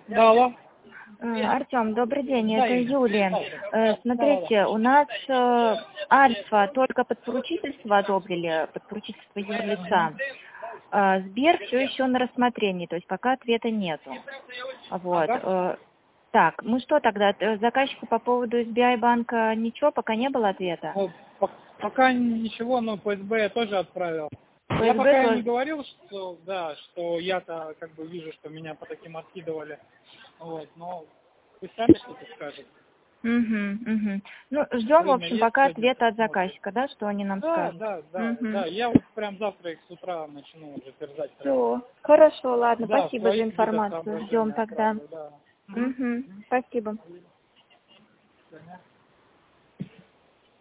Да, алло. Артем, добрый день, это Юлия. Смотрите, у нас Альфа только под поручительство одобрили, под поручительство юрлица. Сбер все еще на рассмотрении, то есть пока ответа нету. Вот. Так, мы что тогда, заказчику по поводу SBI банка ничего, пока не было ответа? Ну, пока ничего, но по СБ я тоже отправил. ФСБ Я пока тоже... не говорил, что да, что я-то как бы вижу, что меня по таким откидывали. Вот, но вы сами что-то скажете. Ну, ждем, в общем, пока ответа от заказчика, да, что они нам скажут. Да, я вот прям завтра их с утра начну уже терзать. Все, хорошо, ладно, Да, спасибо за информацию, ждем тогда. Да. Спасибо.